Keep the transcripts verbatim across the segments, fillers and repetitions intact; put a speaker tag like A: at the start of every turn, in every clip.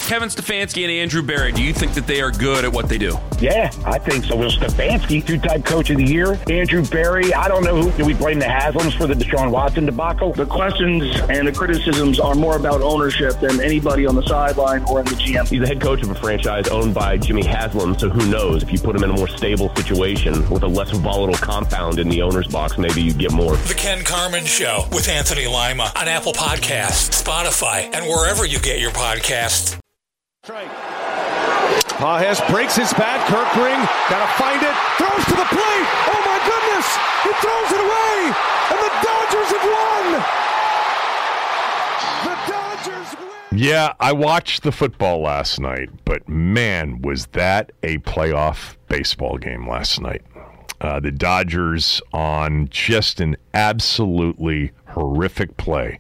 A: Kevin Stefanski and Andrew Berry, do you think that they are good at what they do?
B: Yeah, I think so. Will Stefanski, two-time coach of the year. Andrew Berry, I don't know who. Do we blame the Haslams for the Deshaun Watson debacle?
C: The questions and the criticisms are more about ownership than anybody on the sideline or in the G M.
D: He's the head coach of a franchise owned by Jimmy Haslam, so who knows? If you put him in a more stable situation with a less volatile compound in the owner's box, maybe you get more.
E: The Ken Carman Show with Anthony Lima on Apple Podcasts, Spotify, and wherever you get your podcasts.
F: Pages breaks his bat. Kerkering got to find it. Throws to the plate. Oh, my goodness. He throws it away. And the Dodgers have won. The Dodgers win.
G: Yeah, I watched the football last night, but man, was that a playoff baseball game last night. Uh, the Dodgers on just an absolutely horrific play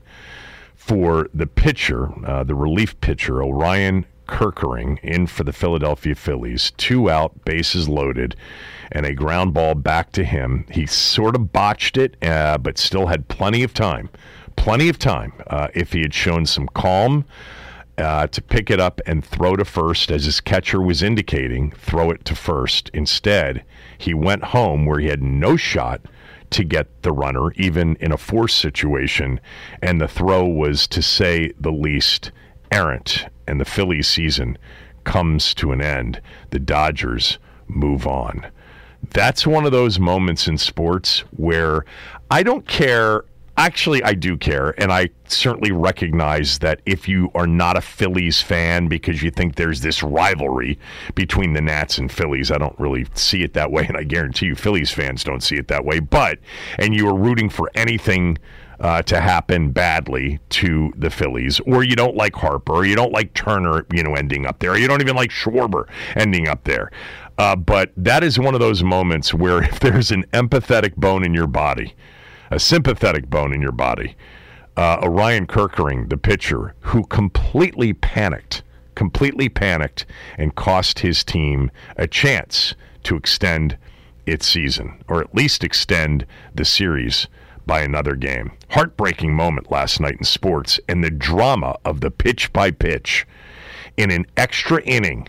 G: for the pitcher, uh, the relief pitcher, Orion Kerkering, in for the Philadelphia Phillies. Two out, bases loaded, and a ground ball back to him. He sort of botched it, uh, but still had plenty of time. Plenty of time uh, if he had shown some calm uh, to pick it up and throw to first, as his catcher was indicating, throw it to first. Instead, he went home where he had no shot to get the runner, even in a force situation, and the throw was, to say the least, errant, and the Phillies season comes to an end. The Dodgers move on. That's one of those moments in sports where I don't care. Actually, I do care, and I certainly recognize that if you are not a Phillies fan because you think there's this rivalry between the Nats and Phillies, I don't really see it that way, and I guarantee you Phillies fans don't see it that way, but, and you are rooting for anything Uh, to happen badly to the Phillies, or you don't like Harper, or you don't like Turner, you know, ending up there, or you don't even like Schwarber ending up there. Uh, but that is one of those moments where if there's an empathetic bone in your body, a sympathetic bone in your body, uh, Orion Kerkering, the pitcher, who completely panicked, completely panicked and cost his team a chance to extend its season, or at least extend the series by another game. Heartbreaking moment last night in sports, and the drama of the pitch-by-pitch in an extra inning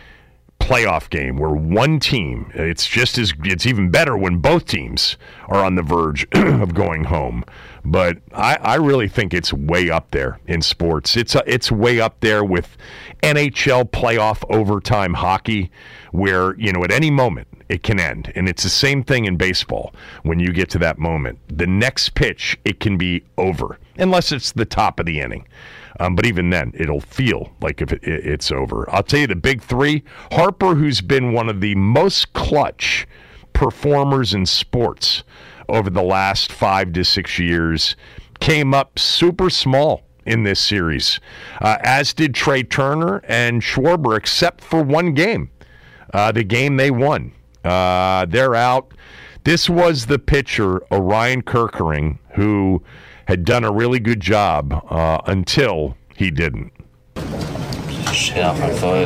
G: playoff game where one team, it's just as, it's even better when both teams are on the verge of going home. But I, I really think it's way up there in sports. It's a, it's way up there with N H L playoff overtime hockey, where, you know, at any moment it can end. And it's the same thing in baseball. When you get to that moment, the next pitch, it can be over, unless it's the top of the inning. Um, but even then, it'll feel like if it, it, it's over. I'll tell you the big three. Harper, who's been one of the most clutch performers in sports over the last five to six years, came up super small in this series, uh, as did Trey Turner and Schwarber, except for one game, uh, the game they won. Uh, they're out. This was the pitcher, Orion Kerkering, who had done a really good job uh, until he didn't.
H: Just hit off my foot.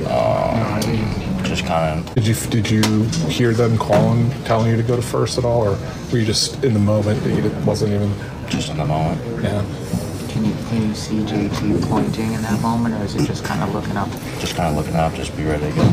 H: Um, just kind of.
I: Did you did you hear them calling, telling you to go to first at all, or were you just in the moment? It wasn't even.
H: Just in the moment.
I: Yeah.
J: Can you can you see J T pointing in that moment, or is it just kind of looking up?
H: Just kind of looking up. Just be ready to go.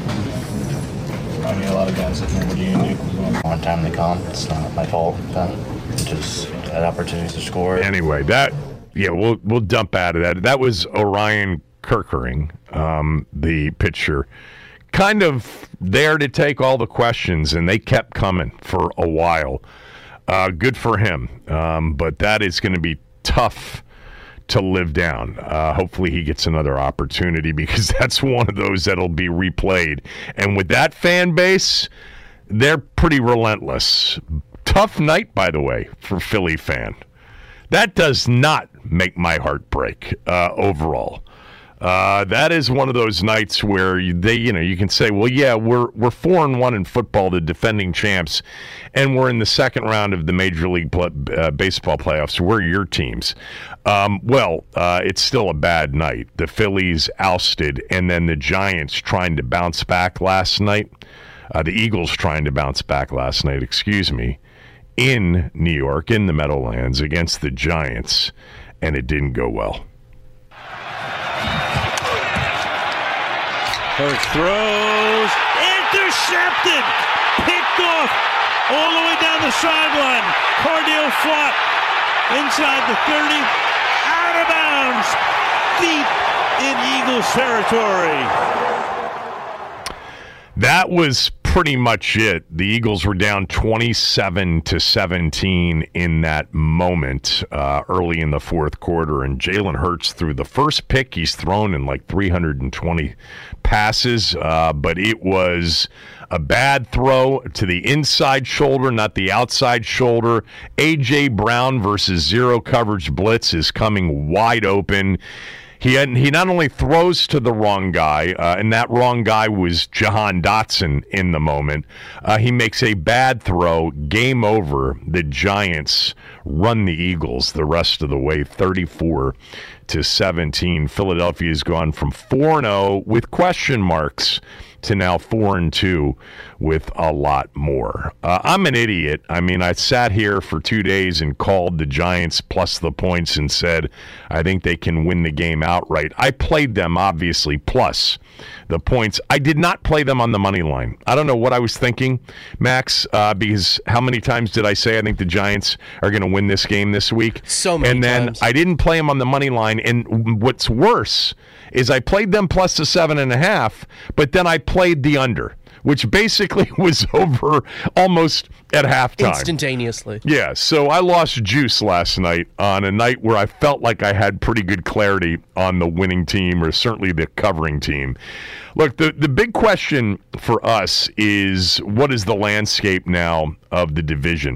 K: I mean, a lot of guys that know what you can do.
H: One time they come, it's not my fault. Then just had opportunities to score.
G: Anyway, that yeah, we'll we'll dump out of that. That was Orion Kerkering, um, the pitcher, kind of there to take all the questions, and they kept coming for a while. Uh, good for him, um, but that is going to be tough to live down. Uh, hopefully he gets another opportunity, because that's one of those that'll be replayed. And with that fan base, they're pretty relentless. Tough night, by the way, for Philly fan. That does not make my heart break uh, overall. Uh, that is one of those nights where you, they, you know, you can say, well, yeah, we're we're four and one in football, the defending champs, and we're in the second round of the Major League play, uh, Baseball playoffs. We're your teams. Um, well, uh, it's still a bad night. The Phillies ousted, and then the Giants trying to bounce back last night. Uh, the Eagles trying to bounce back last night, excuse me, in New York, in the Meadowlands, against the Giants, and it didn't go well.
L: Hurts throws, intercepted, picked off all the way down the sideline. Cardale Flott inside the thirty, out of bounds, deep in Eagles territory.
G: That was pretty much it. The Eagles were down twenty-seven to seventeen in that moment uh, early in the fourth quarter, and Jalen Hurts threw the first pick he's thrown in like three hundred twenty passes, uh, but it was a bad throw to the inside shoulder, not the outside shoulder. A J. Brown versus zero coverage blitz is coming wide open. He had, he not only throws to the wrong guy, uh, and that wrong guy was Jahan Dotson in the moment, uh, he makes a bad throw, game over. The Giants run the Eagles the rest of the way, thirty-four to seventeen. Philadelphia has gone from four and oh with question marks to now four and two with a lot more. Uh, I'm an idiot. I mean, I sat here for two days and called the Giants plus the points and said, I think they can win the game outright. I played them, obviously, plus the points. I did not play them on the money line. I don't know what I was thinking, Max, uh, because how many times did I say I think the Giants are going to win this game this week?
M: So many
G: And then
M: times.
G: I didn't play them on the money line. And what's worse is I played them plus the seven and a half, but then I played the under, which basically was over almost at halftime.
M: Instantaneously.
G: Yeah, so I lost juice last night on a night where I felt like I had pretty good clarity on the winning team, or certainly the covering team. Look, the, the big question for us is, what is the landscape now of the division?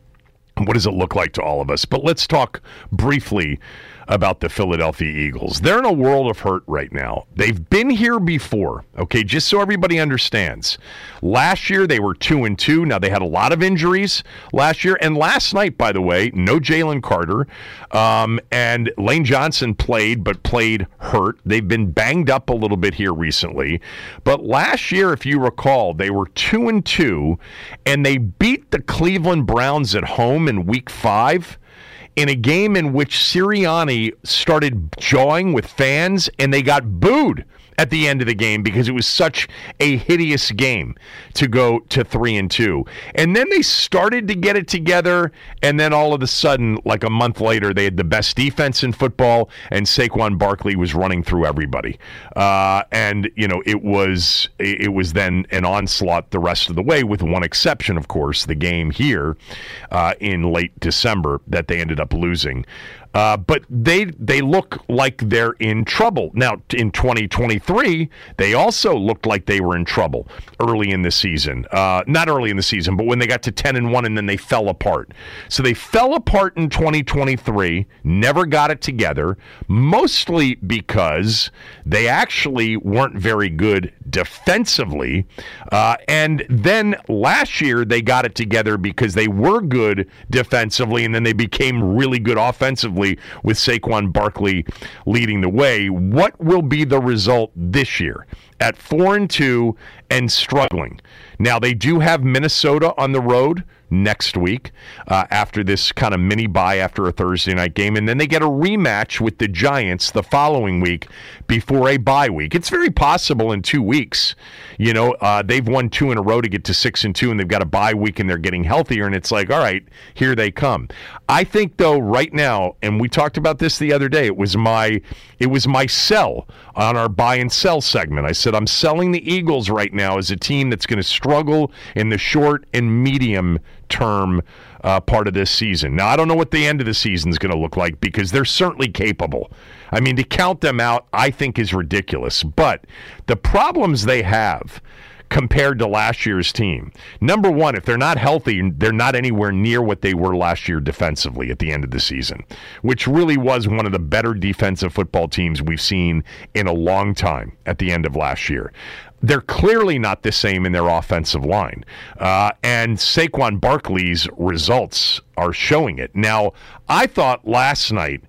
G: What does it look like to all of us? But let's talk briefly about the Philadelphia Eagles. They're in a world of hurt right now. They've been here before, okay, just so everybody understands. Last year, they were two and two. Now, they had a lot of injuries last year. And last night, by the way, no Jalen Carter. Um, and Lane Johnson played, but played hurt. They've been banged up a little bit here recently. But last year, if you recall, they were two and two, and they beat the Cleveland Browns at home in week five, in a game in which Sirianni started jawing with fans, and they got booed at the end of the game because it was such a hideous game to go to three and two. And then they started to get it together, and then all of a sudden, like a month later, they had the best defense in football, and Saquon Barkley was running through everybody. Uh, and you know, it was it was then an onslaught the rest of the way, with one exception, of course, the game here uh, in late December that they ended up losing. Uh, but they they look like they're in trouble. Now, in twenty twenty-three, they also looked like they were in trouble early in the season. Uh, not early in the season, but when they got to ten and one, and then they fell apart. So they fell apart in twenty twenty-three, never got it together, mostly because they actually weren't very good defensively. Uh, and then last year, they got it together because they were good defensively, and then they became really good offensively, with Saquon Barkley leading the way. What will be the result this year at four and two and struggling? Now, they do have Minnesota on the road next week uh, after this kind of mini bye after a Thursday night game, and then they get a rematch with the Giants the following week before a bye week. It's very possible in two weeks. You know, uh, they've won two in a row to get to six and two, and they've got a bye week, and they're getting healthier, and it's like, all right, here they come. I think, though, right now, and we talked about this the other day, it was my it was my sell on our buy and sell segment. I said I'm selling the Eagles right now as a team that's going to struggle in the short and medium term uh, part of this season. Now, I don't know what the end of the season is going to look like, because they're certainly capable. I mean, to count them out, I think, is ridiculous. But the problems they have compared to last year's team, number one, if they're not healthy, they're not anywhere near what they were last year defensively at the end of the season, which really was one of the better defensive football teams we've seen in a long time at the end of last year. They're clearly not the same in their offensive line. Uh, and Saquon Barkley's results are showing it. Now, I thought last night,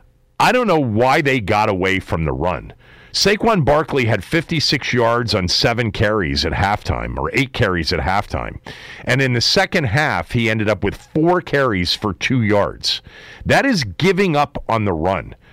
G: I don't know why they got away from the run. Saquon Barkley had fifty-six yards on seven carries at halftime, or eight carries at halftime. And in the second half, he ended up with four carries for two yards. That is giving up on the run.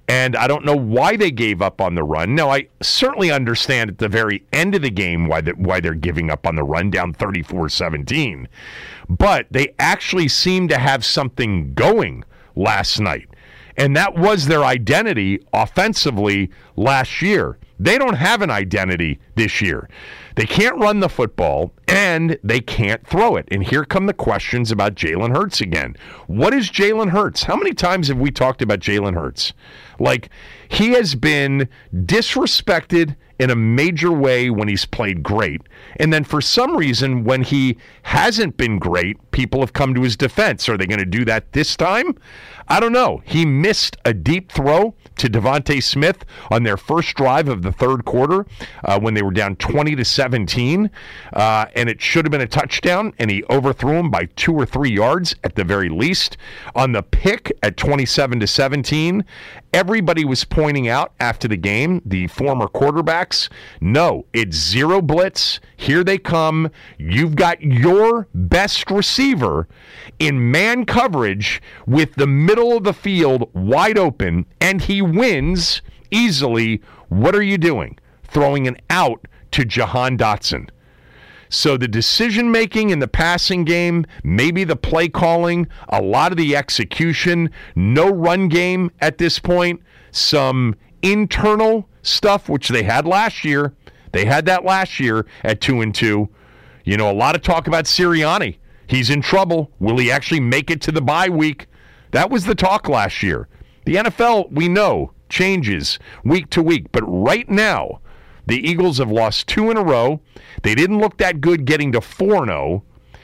G: And I don't know why they gave up on the run. Now, I certainly understand at the very end of the game why, the, why they're giving up on the run, down thirty-four seventeen. But they actually seem to have something going last night. And that was their identity offensively last year. They don't have an identity this year. They can't run the football, and they can't throw it. And here come the questions about Jalen Hurts again. What is Jalen Hurts? How many times have we talked about Jalen Hurts? Like, he has been disrespected in a major way when he's played great. And then for some reason, when he hasn't been great, people have come to his defense. Are they going to do that this time? I don't know. He missed a deep throw to Devontae Smith on their first drive of the third quarter uh, when they were down twenty to seventeen, uh, and it should have been a touchdown, and he overthrew him by two or three yards at the very least. On the pick at twenty-seven to seventeen, everybody was pointing out after the game, the former quarterbacks, no, it's zero blitz. Here they come. You've got your best receiver in man coverage with the middle of the field wide open, and he wins easily. What are you doing? Throwing an out to Jahan Dotson. So the decision-making in the passing game, maybe the play calling, a lot of the execution, no run game at this point, some internal stuff, which they had last year. They had that last year at two and two. You know, a lot of talk about Sirianni. He's in trouble. Will he actually make it to the bye week? That was the talk last year. The N F L, we know, changes week to week. But right now, the Eagles have lost two in a row. They didn't look that good getting to four and oh.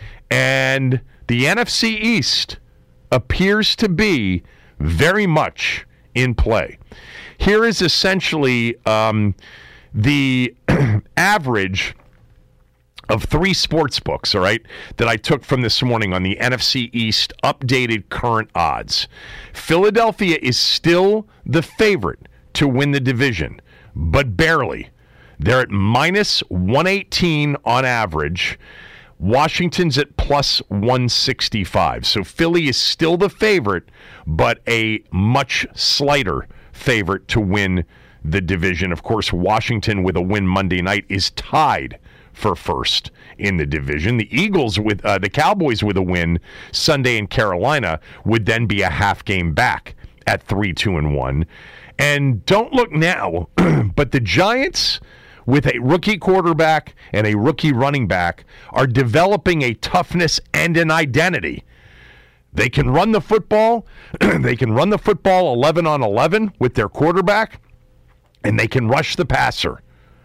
G: And the N F C East appears to be very much in play. Here is essentially um, the average of three sports books, all right, that I took from this morning on the N F C East updated current odds. Philadelphia is still the favorite to win the division, but barely. They're at minus one eighteen on average. Washington's at plus one sixty-five. So Philly is still the favorite, but a much slighter favorite to win the division. Of course, Washington with a win Monday night is tied for first in the division. The Eagles with uh, the Cowboys with a win Sunday in Carolina would then be a half game back at three two and one. And don't look now, but the Giants with a rookie quarterback and a rookie running back are developing a toughness and an identity. They can run the football. They can run the football eleven on eleven with their quarterback, and they can rush the passer.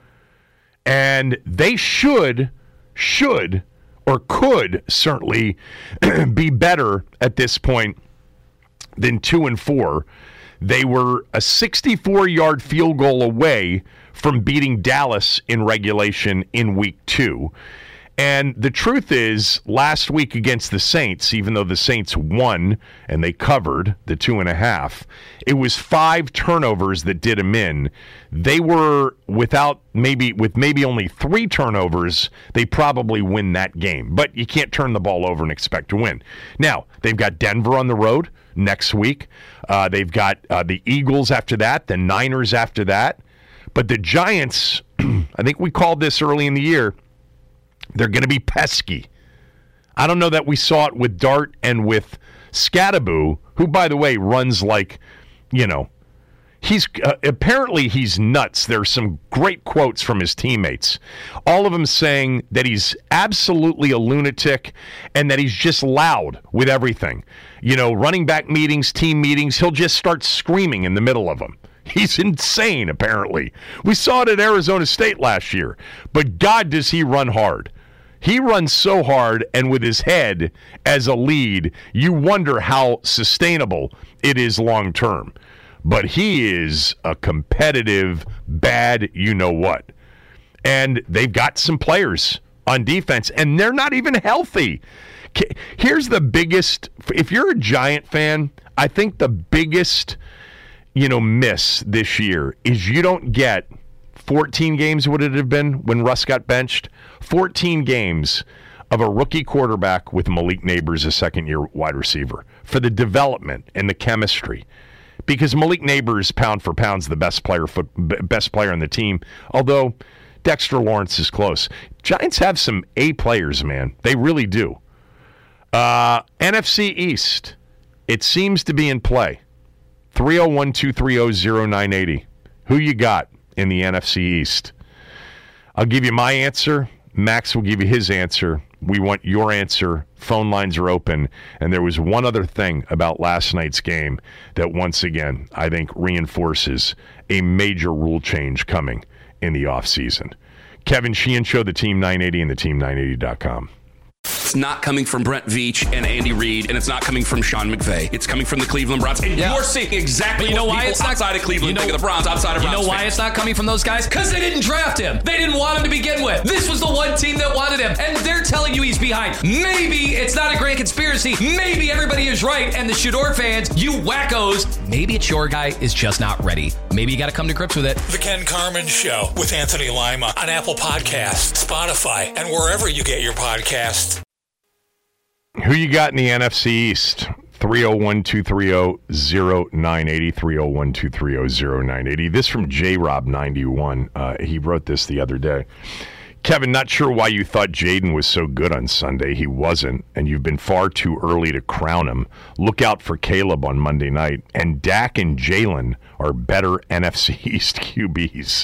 G: And they should, should, or could certainly be better at this point than two and four. They were a sixty-four-yard field goal away from beating Dallas in regulation in week two. And the truth is, last week against the Saints, even though the Saints won and they covered the two and a half, it was five turnovers that did them in. They were without maybe with maybe only three turnovers, they probably win that game. But you can't turn the ball over and expect to win. Now, they've got Denver on the road next week. Uh, they've got uh, the Eagles after that, the Niners after that. But the Giants, I think we called this early in the year, they're going to be pesky. I don't know that we saw it with Dart and with Scattaboo, who, by the way, runs like, you know, he's uh, apparently he's nuts. There's some great quotes from his teammates, all of them saying that he's absolutely a lunatic and that he's just loud with everything. You know, running back meetings, team meetings, he'll just start screaming in the middle of them. He's insane, apparently. We saw it at Arizona State last year. But God, does he run hard. He runs so hard, and with his head as a lead, you wonder how sustainable it is long term. But he is a competitive, bad you-know-what. And they've got some players on defense, and they're not even healthy. Here's the biggest, if you're a Giant fan, I think the biggest you know, miss this year is you don't get fourteen games, would it have been, when Russ got benched? fourteen games of a rookie quarterback with Malik Neighbors, a second-year wide receiver, for the development and the chemistry. because Malik Neighbors, pound for pound, is the best player, foot, best player on the team, although Dexter Lawrence is close. Giants have some A players, man. They really do. Uh, N F C East, it seems to be in play. three oh one, two three oh, oh nine eight oh. Who you got in the N F C East? I'll give you my answer. Max will give you his answer. We want your answer. Phone lines are open. And there was one other thing about last night's game that, once again, I think reinforces a major rule change coming in the offseason. Kevin Sheehan Show, the Team nine eighty, and the team nine eighty dot com.
A: It's not coming from Brent Veach and Andy Reid, and it's not coming from Sean McVay. It's coming from the Cleveland Browns. And yeah. you're seeing exactly
M: you know
A: what
M: why
A: people
M: it's not,
A: outside of Cleveland
M: you know,
A: think of the Browns, outside of
M: You
A: Browns
M: know why
A: fans.
M: it's not coming from those guys? Because they didn't draft him. They didn't want him to begin with. This was the one team that wanted him, and they're telling you he's behind. Maybe it's not a grand conspiracy. Maybe everybody is right, and the Shador fans, you wackos, maybe it's your guy is just not ready. Maybe you got to come to grips with it.
E: The Ken Carman Show with Anthony Lima on Apple Podcasts, Spotify, and wherever you get your podcasts.
G: Who you got in the N F C East? three oh one, two three oh, oh nine eight oh, three oh one, two three oh, oh nine eight oh. This from J Rob ninety-one. Uh, he wrote this the other day. Kevin, not sure why you thought Jaden was so good on Sunday. He wasn't, and you've been far too early to crown him. Look out for Caleb on Monday night. And Dak and Jalen are better N F C East Q Bs.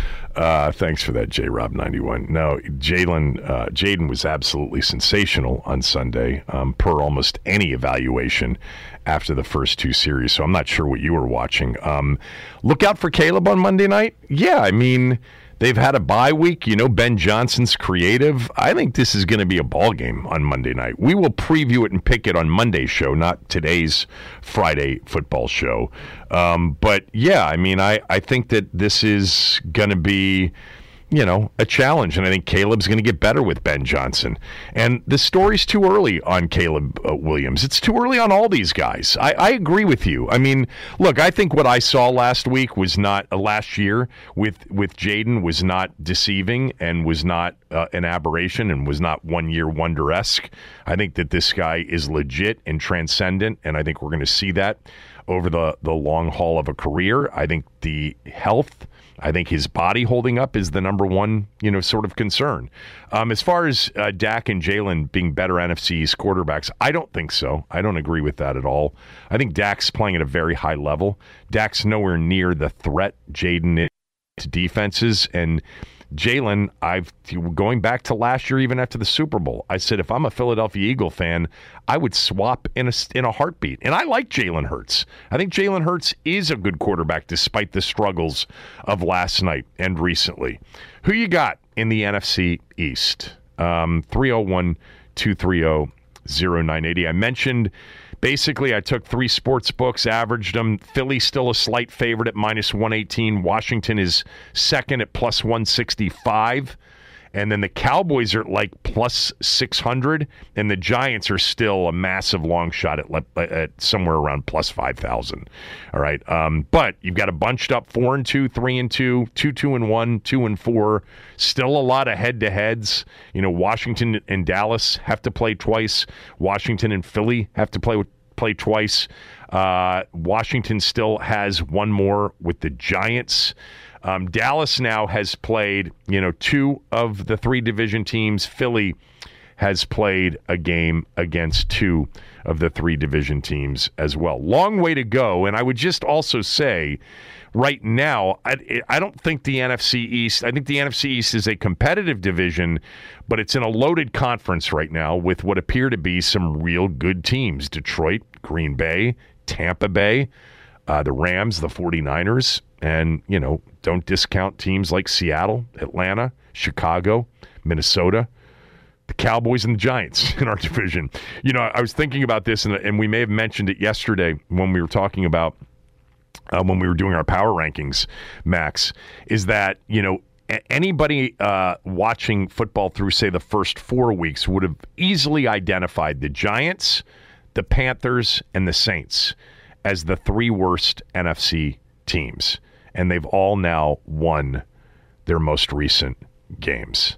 G: Uh, thanks for that, J Rob ninety-one. No, Jalen, uh, Jaden was absolutely sensational on Sunday, um, per almost any evaluation after the first two series. So I'm not sure what you were watching. Um, look out for Caleb on Monday night. Yeah, I mean, they've had a bye week. You know, Ben Johnson's creative. I think this is going to be a ball game on Monday night. We will preview it and pick it on Monday's show, not today's Friday football show. Um, but, yeah, I mean, I, I think that this is going to be, you know, a challenge. And I think Caleb's going to get better with Ben Johnson. And the story's too early on Caleb uh, Williams. It's too early on all these guys. I, I agree with you. I mean, look, I think what I saw last week was not, uh, last year with, with Jaden was not deceiving and was not uh, an aberration and was not one-year wonder-esque. I think that this guy is legit and transcendent, and I think we're going to see that over the, the long haul of a career. I think the health, I think his body holding up is the number one, you know, sort of concern. Um, as far as uh, Dak and Jalen being better N F C East quarterbacks, I don't think so. I don't agree with that at all. I think Dak's playing at a very high level. Dak's nowhere near the threat Jaden is to defenses, and Jalen, I've going back to last year, even after the Super Bowl, I said if I'm a Philadelphia Eagle fan, I would swap in a in a heartbeat. And I like Jalen Hurts. I think Jalen Hurts is a good quarterback despite the struggles of last night and recently. Who you got in the N F C East? Um, three oh one, two three oh, oh nine eight oh. I mentioned. Basically, I took three sports books, averaged them. Philly's still a slight favorite at minus one eighteen. Washington is second at plus one sixty-five. And then the Cowboys are like plus six hundred. And the Giants are still a massive long shot at, at somewhere around plus five thousand. All right. Um, but you've got a bunched up four and two, three and two, two, two and one, two and four. Still a lot of head-to-heads. You know, Washington and Dallas have to play twice. Washington and Philly have to play play twice. Uh, Washington still has one more with the Giants. Um, Dallas now has played, you know, two of the three division teams. Philly has played a game against two of the three division teams as well. Long way to go. And I would just also say, right now, I, I don't think the N F C East, I think the N F C East is a competitive division, but it's in a loaded conference right now with what appear to be some real good teams. Detroit, Green Bay, Tampa Bay, uh, the Rams, the forty-niners, and, you know, don't discount teams like Seattle, Atlanta, Chicago, Minnesota, the Cowboys and the Giants in our division. You know, I was thinking about this, and, and we may have mentioned it yesterday when we were talking about Uh, when we were doing our power rankings, Max, is that, you know, anybody uh, watching football through, say, the first four weeks would have easily identified the Giants, the Panthers, and the Saints as the three worst N F C teams. And they've all now won their most recent games.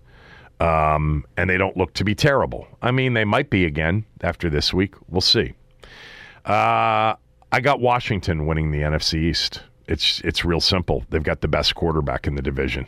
G: Um, and they don't look to be terrible. I mean, they might be again after this week. We'll see. Uh I got Washington winning the N F C East. It's it's real simple. They've got the best quarterback in the division,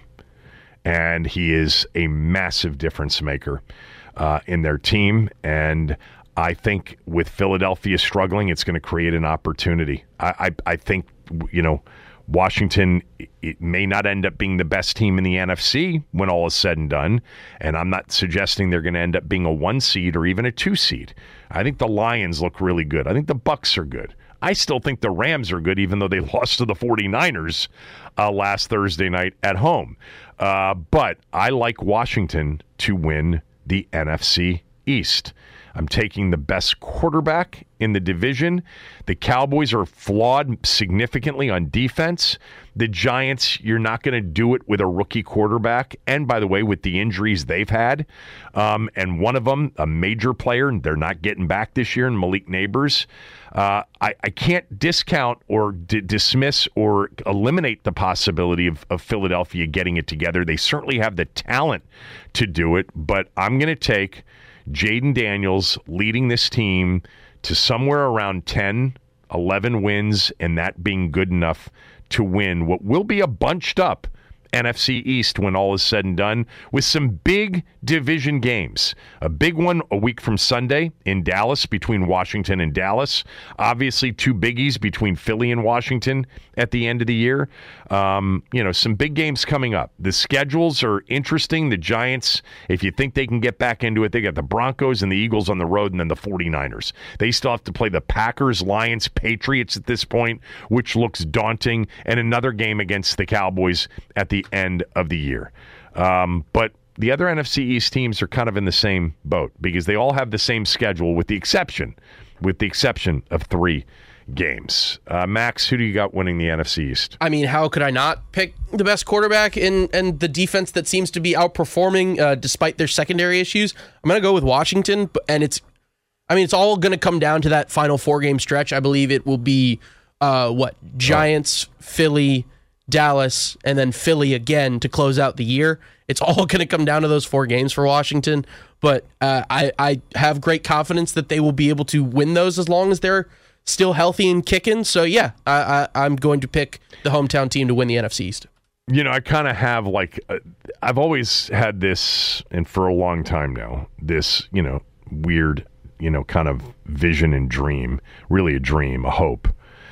G: and he is a massive difference maker uh, in their team. And I think with Philadelphia struggling, it's going to create an opportunity. I, I, I think, you know, Washington, it may not end up being the best team in the N F C when all is said and done, and I'm not suggesting they're going to end up being a one seed or even a two seed. I think the Lions look really good. I think the Bucs are good. I still think the Rams are good, even though they lost to the 49ers uh, last Thursday night at home. Uh, but I like Washington to win the N F C East. I'm taking the best quarterback in the division. The Cowboys are flawed significantly on defense. The Giants, you're not going to do it with a rookie quarterback. And by the way, with the injuries they've had, um, and one of them, a major player, and they're not getting back this year, and Malik Neighbors, uh, I, I can't discount or d- dismiss or eliminate the possibility of, of Philadelphia getting it together. They certainly have the talent to do it, but I'm going to take Jaden Daniels leading this team to somewhere around ten, eleven wins, and that being good enough to win what will be a bunched up N F C East when all is said and done, with some big division games. A big one a week from Sunday in Dallas between Washington and Dallas. Obviously, two biggies between Philly and Washington at the end of the year. Um, you know, some big games coming up. The schedules are interesting. The Giants, if you think they can get back into it, they got the Broncos and the Eagles on the road, and then the 49ers. They still have to play the Packers, Lions, Patriots at this point, which looks daunting, and another game against the Cowboys at the end of the year. Um, but the other N F C East teams are kind of in the same boat because they all have the same schedule with the exception, with the exception of three games. Uh, Max, who do you got winning the N F C East?
N: I mean, how could I not pick the best quarterback in and the defense that seems to be outperforming uh, despite their secondary issues? I'm going to go with Washington, and it's, I mean, it's all going to come down to that final four-game stretch. I believe it will be, uh, what, Giants, oh. Philly, Dallas, and then Philly again to close out the year. It's all going to come down to those four games for Washington, but uh, I, I have great confidence that they will be able to win those as long as they're still healthy and kicking. So, yeah, I, I, I'm going to pick the hometown team to win the N F C East.
G: You know, I kind of have like, uh, I've always had this, and for a long time now, this, you know, weird, you know, kind of vision and dream, really a dream, a hope,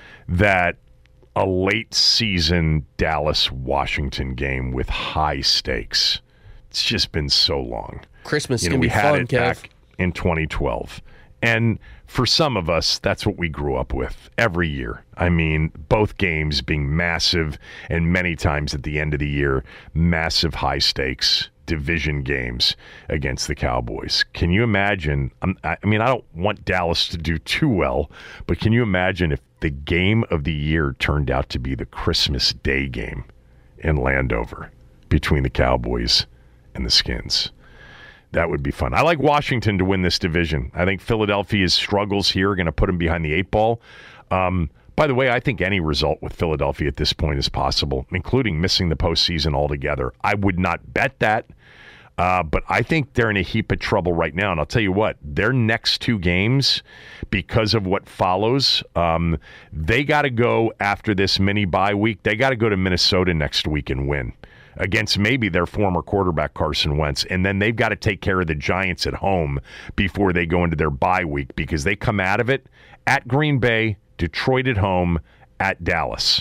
G: that a late season Dallas-Washington game with high stakes. It's just been so long.
N: Christmas
G: you
N: is
G: know,
N: going to be
G: fun,
N: fun,
G: Kev.
N: Kev.
G: In twenty twelve. And for some of us, that's what we grew up with every year. I mean, both games being massive, and many times at the end of the year, massive high stakes division games against the Cowboys. Can you imagine? I mean, I don't want Dallas to do too well, but can you imagine if the game of the year turned out to be the Christmas Day game in Landover between the Cowboys and the Skins? That would be fun. I like Washington to win this division. I think Philadelphia's struggles here are going to put them behind the eight ball. Um, by the way, I think any result with Philadelphia at this point is possible, including missing the postseason altogether. I would not bet that, uh, but I think they're in a heap of trouble right now. And I'll tell you what, their next two games, because of what follows, um, they got to go after this mini bye week. They got to go to Minnesota next week and win against maybe their former quarterback, Carson Wentz. And then they've got to take care of the Giants at home before they go into their bye week, because they come out of it at Green Bay, Detroit at home, at Dallas.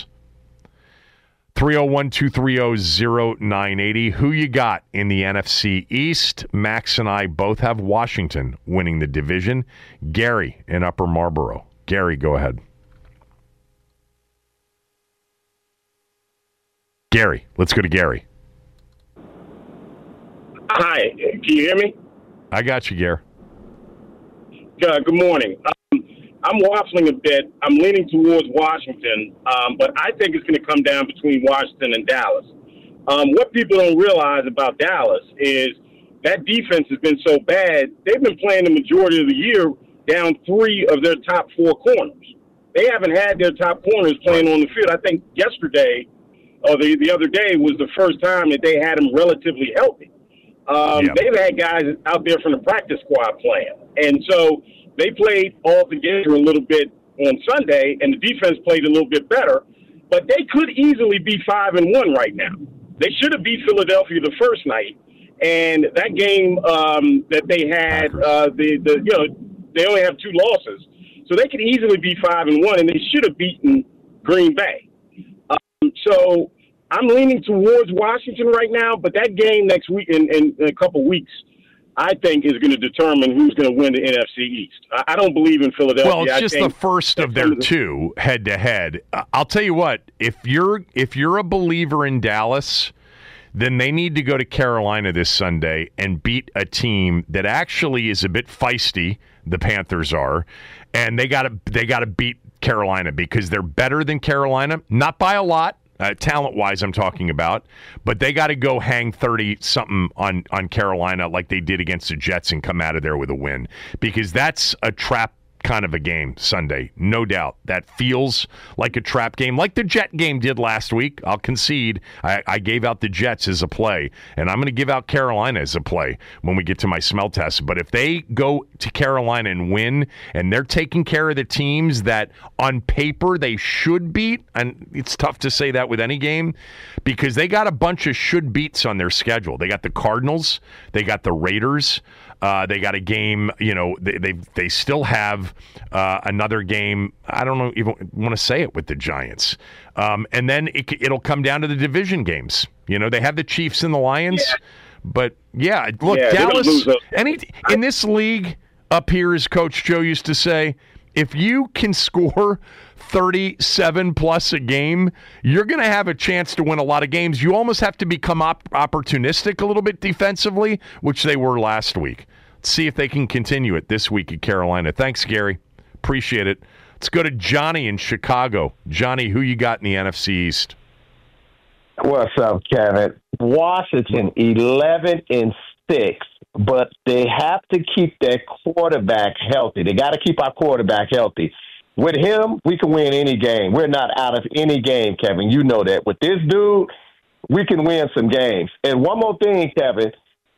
G: three oh one, two three oh, oh nine eight oh. Who you got in the N F C East? Max and I both have Washington winning the division. Gary in Upper Marlboro. Gary, go ahead. Gary, let's go to Gary.
O: Hi, can you hear me?
G: I got you, Gary.
O: Uh, good morning. Um, I'm waffling a bit. I'm leaning towards Washington, um, but I think it's going to come down between Washington and Dallas. Um, what people don't realize about Dallas is that defense has been so bad, they've been playing the majority of the year down three of their top four corners. They haven't had their top corners playing on the field. I think yesterday or the, the other day was the first time that they had them relatively healthy. Um, yep. They've had guys out there from the practice squad playing. And so they played all together a little bit on Sunday, and the defense played a little bit better. But they could easily be five and one right now. They should have beat Philadelphia the first night, and that game um, that they had, uh, the the you know they only have two losses, so they could easily be five and one, and they should have beaten Green Bay. Um, so I'm leaning towards Washington right now, but that game next week in, in, in a couple weeks, I think, is going to determine who's going to win the N F C East. I, I don't believe in Philadelphia.
G: Well, it's
O: I
G: just
O: think
G: the first of their two head to head. I'll tell you what, if you're if you're a believer in Dallas, then they need to go to Carolina this Sunday and beat a team that actually is a bit feisty. The Panthers are, and they got to they got to beat Carolina because they're better than Carolina, not by a lot. Uh, talent-wise, I'm talking about, but they got to go hang thirty-something on, on Carolina like they did against the Jets and come out of there with a win, because that's a trap kind of a game Sunday, no doubt. That feels like a trap game, like the Jet game did last week. I'll concede. I, I gave out the Jets as a play, and I'm going to give out Carolina as a play when we get to my smell test. But if they go to Carolina and win, and they're taking care of the teams that on paper they should beat, and it's tough to say that with any game because they got a bunch of should beats on their schedule. They got the Cardinals, they got the Raiders. Uh, they got a game, you know, they they, they still have uh, another game. I don't know, even want to say it with the Giants. Um, and then it, it'll come down to the division games. You know, they have the Chiefs and the Lions. Yeah. But, yeah, look,
O: yeah,
G: Dallas, any in this league up here, as Coach Joe used to say, if you can score thirty-seven plus a game, you're going to have a chance to win a lot of games. You almost have to become op- opportunistic a little bit defensively, which they were last week. Let's see if they can continue it this week at Carolina. Thanks, Gary. Appreciate it. Let's go to Johnny in Chicago. Johnny, who you got in the N F C East?
P: What's up, Kevin? Washington, eleven and six. But they have to keep their quarterback healthy. They got to keep our quarterback healthy. With him, we can win any game. We're not out of any game, Kevin. You know that. With this dude, we can win some games. And one more thing, Kevin.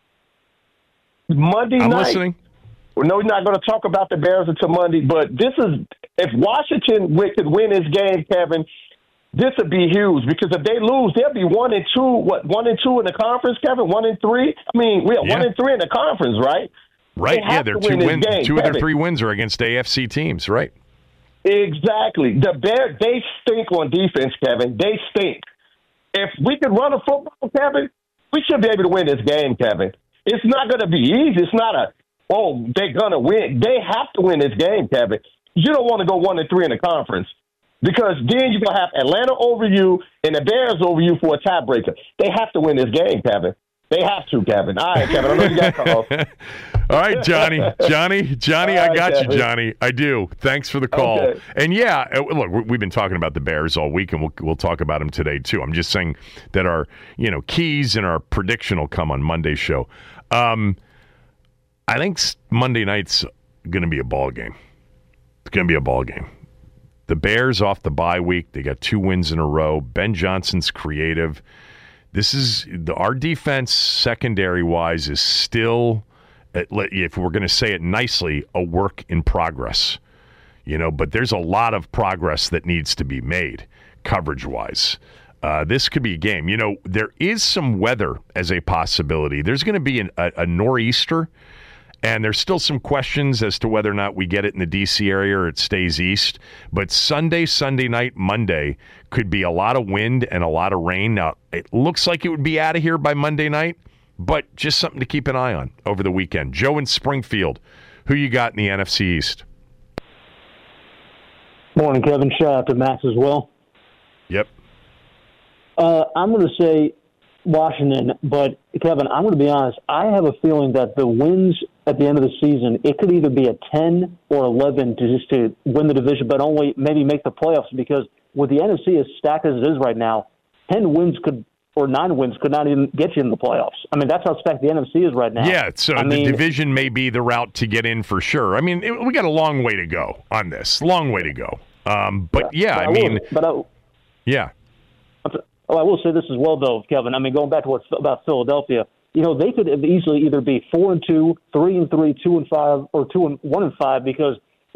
P: Monday
G: I'm
P: night.
G: listening.
P: No, we're not going to talk about the Bears until Monday. But this is if Washington could win this game, Kevin, this would be huge because if they lose, they'll be one and two. What one and two in the conference, Kevin? One and three. I mean, we're yeah. one and three in the conference, right?
G: Right.
P: They
G: yeah, their two
P: win
G: wins,
P: game,
G: two of
P: Kevin.
G: their three wins are against A F C teams, right?
P: Exactly. The Bears, they stink on defense, Kevin. They stink. If we could run a football, Kevin, we should be able to win this game, Kevin. It's not going to be easy. It's not a oh they're going to win. They have to win this game, Kevin. You don't want to go one and three in the conference. Because then you're going to have Atlanta over you and the Bears over you for a tiebreaker. They have to win this game, Kevin. They have to, Kevin. All right, Kevin. I know you got calls.
G: All right, Johnny. Johnny, Johnny,
P: right,
G: I got
P: Kevin.
G: you, Johnny. I do. Thanks for the call.
P: Okay.
G: And, yeah, look, we've been talking about the Bears all week, and we'll, we'll talk about them today, too. I'm just saying that our, you know, keys and our prediction will come on Monday's show. Um, I think Monday night's going to be a ball game. It's going to be a ball game. The Bears off the bye week. They got two wins in a row. Ben Johnson's creative. This is the our defense secondary-wise is still, if we're going to say it nicely, a work in progress. You know, but there's a lot of progress that needs to be made coverage-wise. Uh, this could be a game. You know, there is some weather as a possibility. There's going to be an, a, a nor'easter. And there's still some questions as to whether or not we get it in the D C area or it stays east. But Sunday, Sunday night, Monday could be a lot of wind and a lot of rain. Now, it looks like it would be out of here by Monday night, but just something to keep an eye on over the weekend. Joe in Springfield, who you got in the N F C East?
Q: Morning, Kevin. Shout out to Max as well.
G: Yep.
Q: Uh, I'm going to say Washington, but Kevin, I'm going to be honest. I have a feeling that the wins at the end of the season, it could either be a ten or eleven to just to win the division, but only maybe make the playoffs. Because with the N F C as stacked as it is right now, ten wins could or nine wins could not even get you in the playoffs. I mean, that's how stacked the N F C is right now.
G: Yeah, so
Q: I
G: the
Q: mean,
G: division may be the route to get in for sure. I mean, it, we got a long way to go on this. Long way to go. Um, but yeah,
Q: but
G: I,
Q: I
G: mean,
Q: will, but I,
G: yeah.
Q: Oh, I will say this as well, though, Kevin. I mean, going back to what's about Philadelphia, you know, they could easily either be four and two, three and three, two and five, or two and one and five. Because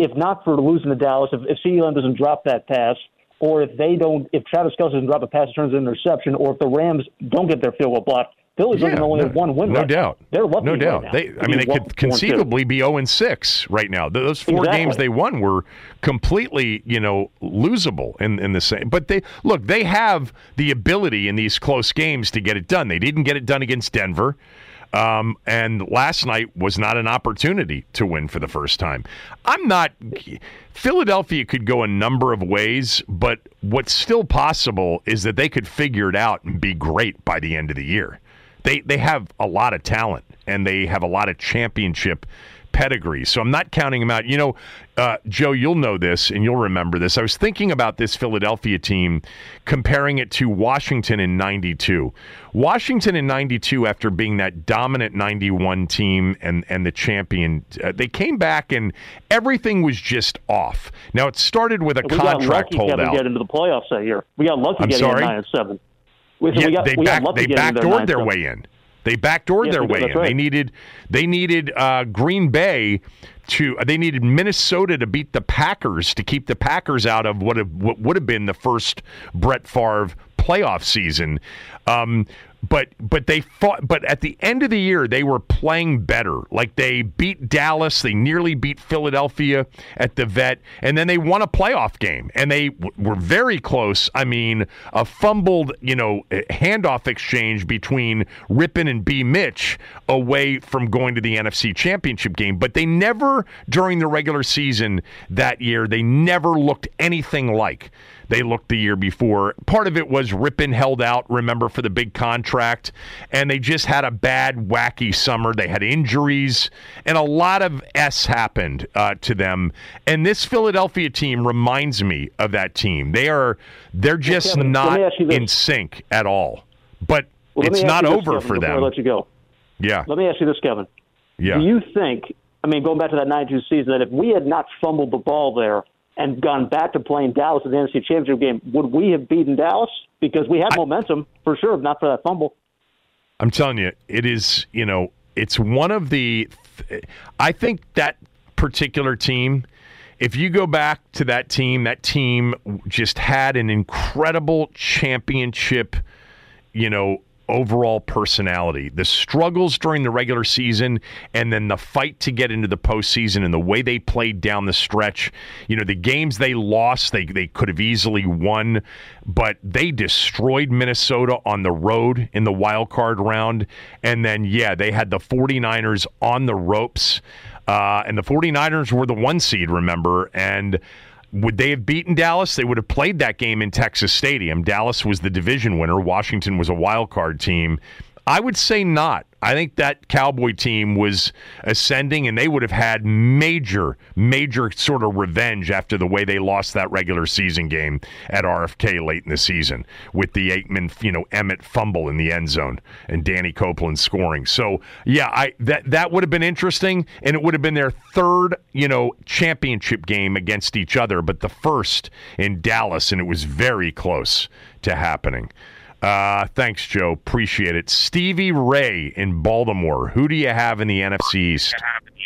Q: if not for losing to Dallas, if, if CeeDee Lamb doesn't drop that pass, or if they don't, if Travis Kelce doesn't drop a pass, it turns into an interception, or if the Rams don't get their field goal blocked, Philly's
G: yeah,
Q: looking to only
G: no,
Q: have one win.
G: No
Q: right
G: doubt.
Q: Now. They're lucky.
G: No doubt.
Q: Right
G: They, I mean, they
Q: one,
G: could conceivably be zero and six right now. Those four
Q: exactly.
G: games they won were completely, you know, losable in, in the same. But they look, they have the ability in these close games to get it done. They didn't get it done against Denver. Um, and last night was not an opportunity to win for the first time. I'm not. Philadelphia could go a number of ways, but what's still possible is that they could figure it out and be great by the end of the year. They they have a lot of talent and they have a lot of championship pedigree. So I'm not counting them out. You know, uh, Joe, you'll know this and you'll remember this. I was thinking about this Philadelphia team, comparing it to Washington in ninety-two. Washington in ninety-two, after being that dominant ninety-one team and, and the champion, uh, they came back and everything was just off. Now, it started with a
Q: we
G: contract
Q: got lucky
G: holdout.
Q: To get into the playoffs that year. We got lucky
G: I'm
Q: getting
G: sorry?
Q: in nine and seven. We,
G: Yeah,
Q: we got,
G: they
Q: we
G: back,
Q: got
G: they backdoored their way in. They backdoored
Q: yes,
G: their way
Q: did,
G: in.
Q: right.
G: They needed they needed uh, Green Bay to. They needed Minnesota to beat the Packers to keep the Packers out of what, have, what would have been the first Brett Favre playoff season. Um, but but they fought. But at the end of the year, they were playing better. Like they beat Dallas, they nearly beat Philadelphia at the Vet, and then they won a playoff game, and they w- were very close. I mean, a fumbled, you know, handoff exchange between Rippon and B. Mitch away from going to the N F C Championship game. But they never, during the regular season that year, they never looked anything like they looked the year before. Part of it was Rippon held out, remember, for the big contract, and they just had a bad, wacky summer. They had injuries, and a lot of S happened uh, to them. And this Philadelphia team reminds me of that team. They are, they're just
Q: well, Kevin,
G: not in sync at all. But
Q: well,
G: it's not
Q: this,
G: over
Q: Kevin,
G: for them.
Q: I let you go.
G: Yeah.
Q: Let me ask you this, Kevin.
G: Yeah.
Q: Do you think, I mean, going back to that ninety-two season, that if we had not fumbled the ball there and gone back to playing Dallas in the N F C Championship game, would we have beaten Dallas? Because we had I, momentum, for sure, if not for that fumble.
G: I'm telling you, it is, you know, it's one of the, th- I think that particular team, if you go back to that team, that team just had an incredible championship, you know, overall personality. The struggles during the regular season and then the fight to get into the postseason and the way they played down the stretch. You know, the games they lost, they, they could have easily won, but they destroyed Minnesota on the road in the wild card round. And then, yeah, they had the 49ers on the ropes. Uh, and the 49ers were the one seed, remember, and would they have beaten Dallas? They would have played that game in Texas Stadium. Dallas was the division winner. Washington was a wild card team. I would say not. I think that Cowboy team was ascending, and they would have had major, major sort of revenge after the way they lost that regular season game at R F K late in the season with the Aikman, you know, Emmett fumble in the end zone and Danny Copeland scoring. So, yeah, I that that would have been interesting, and it would have been their third, you know, championship game against each other, but the first in Dallas, and it was very close to happening. Uh, thanks, Joe. Appreciate it. Stevie Ray in Baltimore. Who do you have in the N F C East?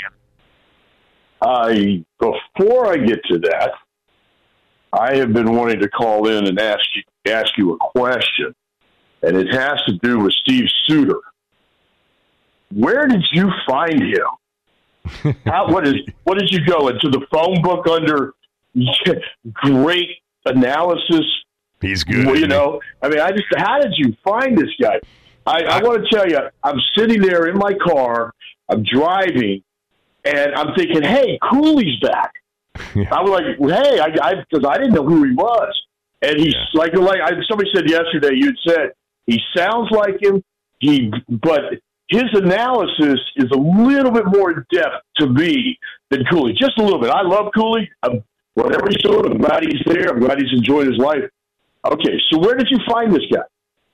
R: I before I get to that, I have been wanting to call in and ask you ask you a question, and it has to do with Steve Suter. Where did you find him? How, what is what did you go into the phone book under great analysis?
G: He's good.
R: Well, you know, I mean, I just, how did you find this guy? I, I want to tell you, I'm sitting there in my car, I'm driving, and I'm thinking, hey, Cooley's back. Yeah. I was like, hey, I, I, because I didn't know who he was. And he's yeah. like, like I, somebody said yesterday, you'd said, he sounds like him, he, but his analysis is a little bit more in depth to me than Cooley, just a little bit. I love Cooley. I'm, whatever he's doing, I'm glad he's there. I'm glad he's enjoying his life. Okay, so where did you find this guy?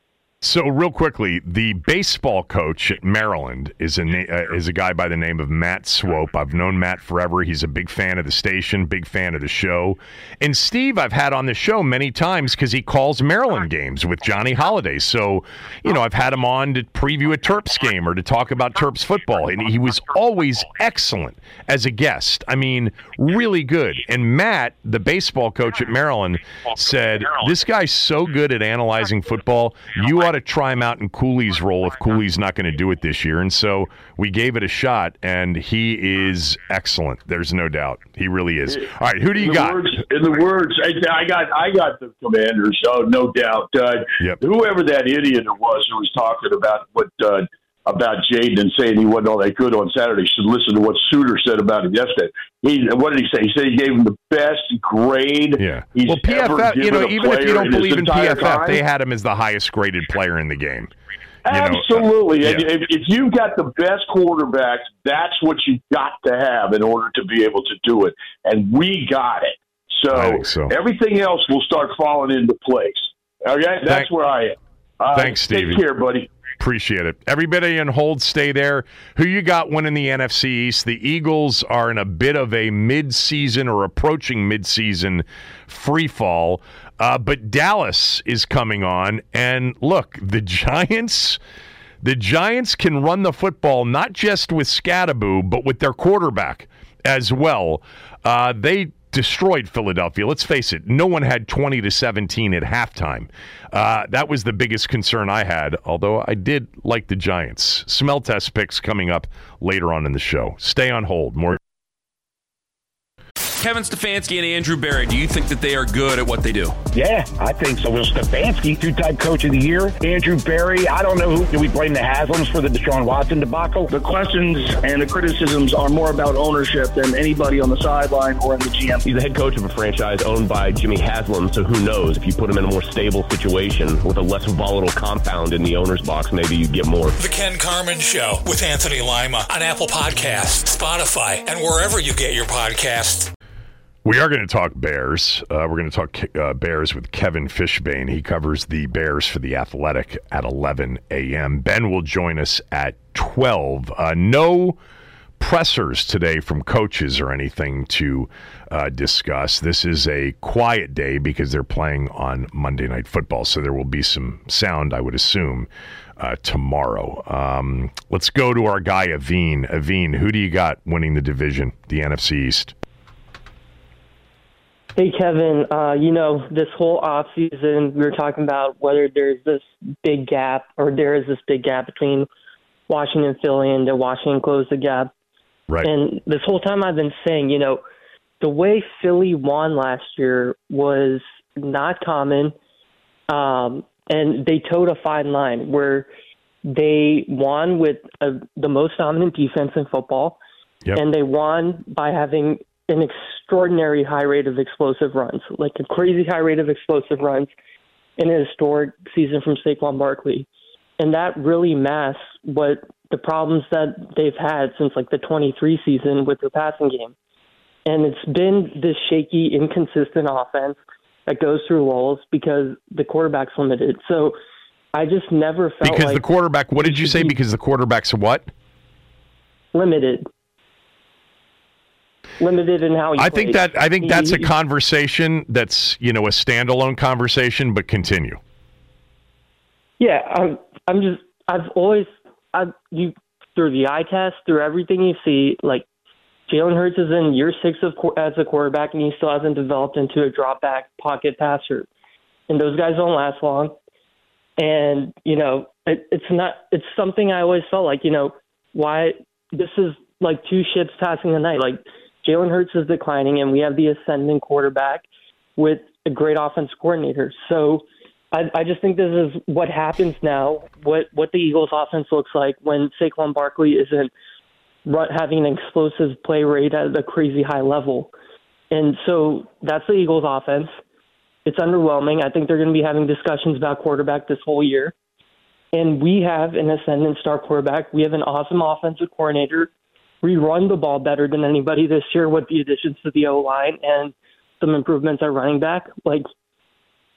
G: So real quickly, the baseball coach at Maryland is a na- uh, is a guy by the name of Matt Swope. I've known Matt forever. He's a big fan of the station, big fan of the show. And Steve, I've had on the show many times because he calls Maryland games with Johnny Holiday. So, you know, I've had him on to preview a Terps game or to talk about Terps football. And he was always excellent as a guest. I mean, really good. And Matt, the baseball coach at Maryland, said, this guy's so good at analyzing football, you ought to try him out in Cooley's role if Cooley's not going to do it this year. And so we gave it a shot, and he is excellent. There's no doubt. He really is. All right, who do you
R: in
G: got?
R: Words, in the words, I got I got the Commanders, oh, no doubt. Uh,
G: yep.
R: Whoever that idiot was who was talking about what uh, about Jaden and saying he wasn't all that good on Saturday should listen to what Suter said about him yesterday. He, what did he say? He said he gave him the best grade
G: Yeah.
R: he's
G: Well, P F F,
R: ever
G: you know,
R: given a
G: even if you
R: player
G: don't
R: in his
G: believe in P
R: entire
G: F F,
R: time.
G: they had him as the highest graded player in the game. You know, uh,
R: Absolutely. And
G: yeah.
R: if, if you've got the best quarterbacks, that's what you've got to have in order to be able to do it. And we got it. So,
G: I think so.
R: everything else will start falling into place. Okay? That's
G: Thank-
R: where I am. Uh,
G: Thanks, Stevie.
R: Take care, buddy.
G: Appreciate it. Everybody on hold, stay there. Who you got winning the N F C East? The Eagles are in a bit of a mid-season or approaching mid-season free fall. Uh, but Dallas is coming on. And look, the Giants, the Giants can run the football not just with Scadaboo, but with their quarterback as well. Uh, they destroyed Philadelphia. Let's face it, no one had twenty to seventeen at halftime. Uh, that was the biggest concern I had, although I did like the Giants. Smell test picks coming up later on in the show. Stay on hold. More.
A: Kevin Stefanski and Andrew Berry, do you think that they are good at what they do?
B: Yeah, I think so. Will Stefanski, two-time coach of the year. Andrew Berry, I don't know who. Do we blame the Haslams for the Deshaun Watson debacle?
C: The questions and the criticisms are more about ownership than anybody on the sideline or in the G M.
D: He's the head coach of a franchise owned by Jimmy Haslam, so who knows? If you put him in a more stable situation with a less volatile compound in the owner's box, maybe you get more.
E: The Ken Carman Show with Anthony Lima on Apple Podcasts, Spotify, and wherever you get your podcasts.
G: We are going to talk Bears. Uh, we're going to talk uh, Bears with Kevin Fishbane. He covers the Bears for The Athletic at eleven a.m. Ben will join us at twelve. Uh, no pressers today from coaches or anything to uh, discuss. This is a quiet day because they're playing on Monday Night Football, so there will be some sound, I would assume, uh, tomorrow. Um, let's go to our guy, Aveen. Aveen, who do you got winning the division, the N F C East?
S: Hey, Kevin, uh, you know, this whole offseason, we were talking about whether there's this big gap or there is this big gap between Washington and Philly, and did Washington close the gap?
G: Right.
S: And this whole time I've been saying, you know, the way Philly won last year was not common, um, and they towed a fine line where they won with a, the most dominant defense in football,
G: yep.
S: and they won by having an extraordinary high rate of explosive runs, like a crazy high rate of explosive runs in a historic season from Saquon Barkley. And that really masks what the problems that they've had since like the twenty-three season with their passing game. And it's been this shaky, inconsistent offense that goes through lulls because the quarterback's limited. So I just never felt
G: because
S: like
G: the quarterback, what did you say? Because the quarterback's what?
S: Limited. Limited in how he
G: I think
S: plays.
G: that I think
S: He-
G: that's a
S: he-
G: conversation that's, you know, a standalone conversation, but continue.
S: Yeah, I'm. I'm just. I've always. I you through the eye test, through everything you see. Like Jalen Hurts is in year six of qu- as a quarterback, and he still hasn't developed into a drop back pocket passer. And those guys don't last long. And you know, it, it's not. It's something I always felt like. You know, why this is like two ships passing the night. Like Jalen Hurts is declining, and we have the ascending quarterback with a great offense coordinator. So I, I just think this is what happens now, what what the Eagles' offense looks like when Saquon Barkley isn't run, having an explosive play rate at a crazy high level. And so that's the Eagles' offense. It's underwhelming. I think they're going to be having discussions about quarterback this whole year. And we have an ascendant star quarterback. We have an awesome offensive coordinator. We run the ball better than anybody this year with the additions to the O-line and some improvements at running back. Like,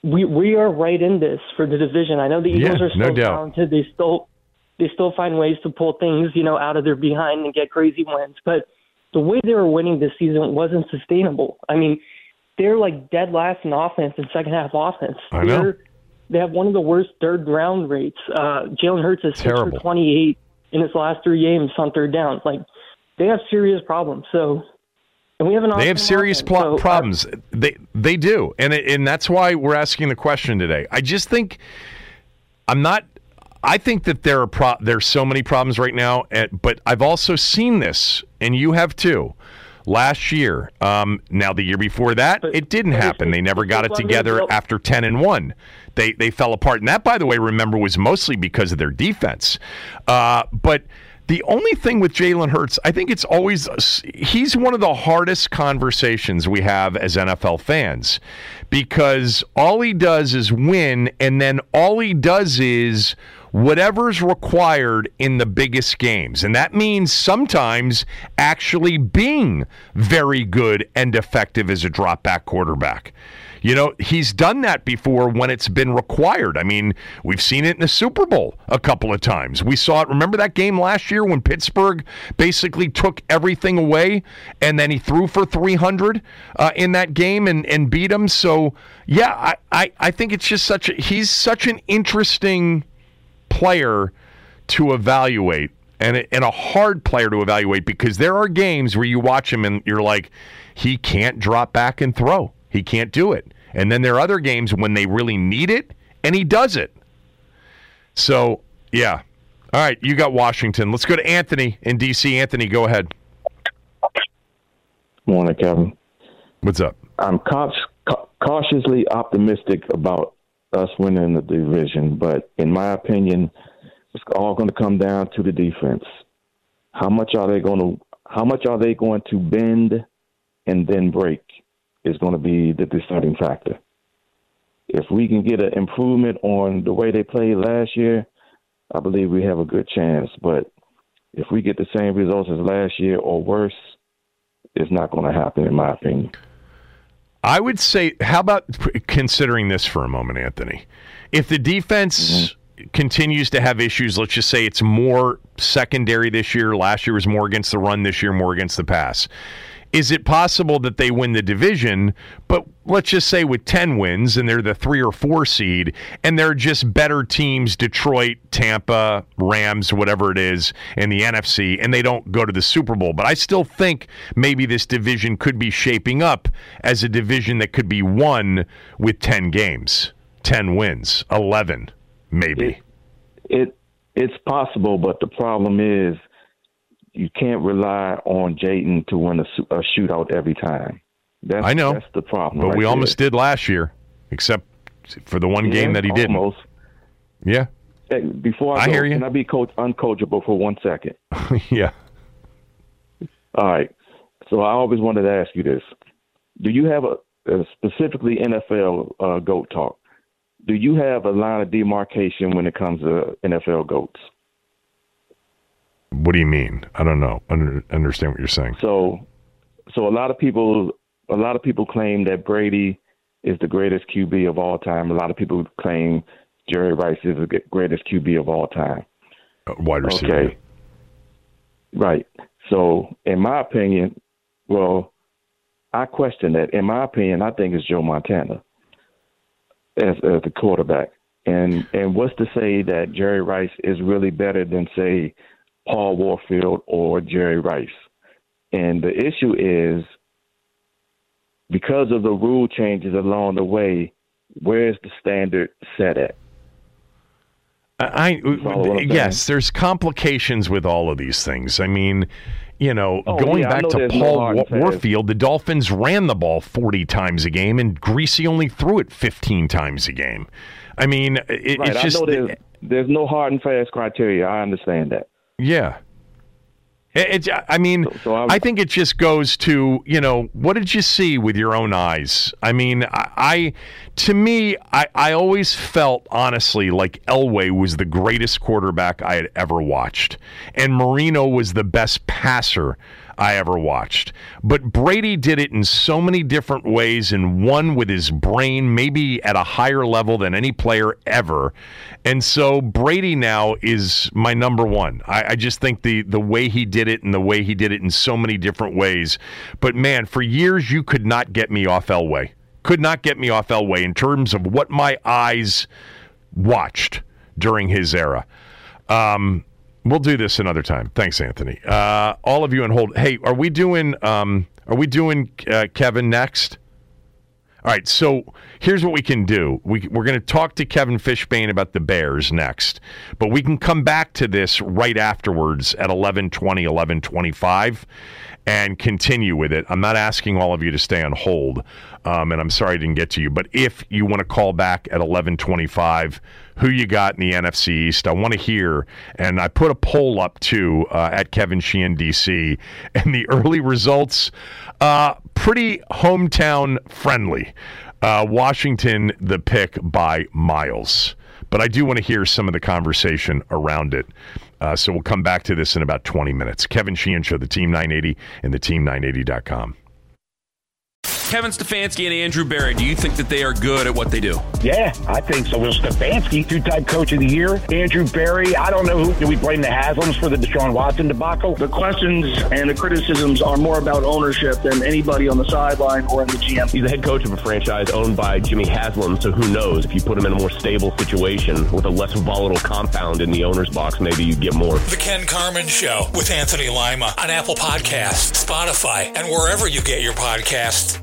S: we we are right in this for the division. I know the Eagles
G: Yeah,
S: are
G: no
S: still
G: doubt.
S: talented. They still they still find ways to pull things, you know, out of their behind and get crazy wins. But the way they were winning this season wasn't sustainable. I mean, they're like dead last in offense and second half offense.
G: I know.
S: They're, they have one of the worst third round rates. Uh, Jalen Hurts is six for twenty-eight in his last three games on third down. Like, they have serious problems. So, and we have an
G: They have
S: awesome
G: serious
S: offense.
G: pl-
S: So,
G: problems. They they do, and it, and that's why we're asking the question today. I just think I'm not. I think that there are pro- there's so many problems right now, and, but I've also seen this, and you have too. Last year, um, now the year before that, it didn't happen. They never got it together after ten and one. They they fell apart, and that, by the way, remember, was mostly because of their defense. Uh, but the only thing with Jalen Hurts, I think it's always he's one of the hardest conversations we have as N F L fans, because all he does is win, and then all he does is whatever's required in the biggest games. And that means sometimes actually being very good and effective as a drop back quarterback. You know, he's done that before when it's been required. I mean, we've seen it in the Super Bowl a couple of times. We saw it. Remember that game last year when Pittsburgh basically took everything away and then he threw for three hundred uh, in that game and, and beat them? So, yeah, I, I, I think it's just such a, he's such an interesting player to evaluate, and a, and a hard player to evaluate, because there are games where you watch him and you're like, he can't drop back and throw. He can't do it. And then there are other games when they really need it, and he does it. So, yeah. All right, you got Washington. Let's go to Anthony in D C. Anthony, go ahead.
T: Morning, Kevin.
G: What's up?
T: I'm caut- ca- cautiously optimistic about us winning the division, but in my opinion, it's all going to come down to the defense. How much are they going to? How much are they going to bend and then break is going to be the deciding factor. If we can get an improvement on the way they played last year, I believe we have a good chance. But if we get the same results as last year or worse, it's not going to happen, in my opinion.
G: I would say, how about considering this for a moment, Anthony? If the defense mm-hmm. continues to have issues, let's just say it's more secondary this year, last year was more against the run, this year more against the pass. Is it possible that they win the division, but let's just say with ten wins and they're the three or four seed and they're just better teams, Detroit, Tampa, Rams, whatever it is, in the N F C, and they don't go to the Super Bowl? But I still think maybe this division could be shaping up as a division that could be won with ten games, ten wins, eleven, maybe.
T: It, it It's possible, but the problem is, you can't rely on Jayden to win a, a shootout every time. That's,
G: I know.
T: That's the problem.
G: But
T: right
G: we
T: there.
G: almost did last year, except for the one
T: yeah,
G: game that he didn't.
T: Almost.
G: Yeah.
T: Hey, before I,
G: I
T: go,
G: hear you.
T: Can I be coach uncoachable for one second?
G: Yeah.
T: All right. So I always wanted to ask you this. Do you have a, a specifically N F L uh, GOAT talk? Do you have a line of demarcation when it comes to N F L GOATs?
G: What do you mean? I don't know. Under, understand what you're saying.
T: So, so a lot of people, a lot of people claim that Brady is the greatest Q B of all time. A lot of people claim Jerry Rice is the greatest Q B of all time.
G: Uh, wide receiver.
T: Okay. Right. So, in my opinion, well, I question that. In my opinion, I think it's Joe Montana as, as the quarterback. And and what's to say that Jerry Rice is really better than, say, Paul Warfield or Jerry Rice? And the issue is, because of the rule changes along the way, where's the standard set at?
G: I, I yes, there's complications with all of these things. I mean, you know,
T: oh,
G: going
T: yeah,
G: back to
T: no
G: Paul Wa- Warfield, the Dolphins ran the ball forty times a game, and Greasy only threw it fifteen times a game. I mean, it,
T: right,
G: it's just
T: I know there's, there's no hard and fast criteria. I understand that.
G: Yeah. It, it, I mean, so, so I think it just goes to, you know, what did you see with your own eyes? I mean, I, I to me, I, I always felt, honestly, like Elway was the greatest quarterback I had ever watched. And Marino was the best passer I ever watched. But Brady did it in so many different ways, and one with his brain maybe at a higher level than any player ever. And so Brady now is my number one. I, I just think the the way he did it and the way he did it in so many different ways. But man, for years you could not get me off Elway. Could not get me off Elway in terms of what my eyes watched during his era. Um, we'll do this another time. Thanks, Anthony. Uh, all of you on hold. Hey, are we doing? Um, are we doing uh, Kevin next? All right, so here's what we can do. We, we're going to talk to Kevin Fishbane about the Bears next, but we can come back to this right afterwards at eleven twenty, eleven twenty-five and continue with it. I'm not asking all of you to stay on hold, um, and I'm sorry I didn't get to you, but if you want to call back at eleven twenty-five, who you got in the N F C East, I want to hear, and I put a poll up too uh, at Kevin Sheehan D C, and the early results, uh, pretty hometown friendly. Uh, Washington, the pick by miles. But I do want to hear some of the conversation around it. Uh, so we'll come back to this in about twenty minutes. Kevin Sheehan Show, the Team nine eighty, and the team nine eighty dot com.
A: Kevin Stefanski and Andrew Berry, do you think that they are good at what they do?
B: Yeah, I think so. Will Stefanski, two-time coach of the year. Andrew Berry, I don't know who. Do we blame the Haslams for the Deshaun Watson debacle?
C: The questions and the criticisms are more about ownership than anybody on the sideline or in the G M.
D: He's the head coach of a franchise owned by Jimmy Haslam, so who knows? If you put him in a more stable situation with a less volatile compound in the owner's box, maybe you get more.
E: The Ken Carman Show with Anthony Lima on Apple Podcasts, Spotify, and wherever you get your podcasts.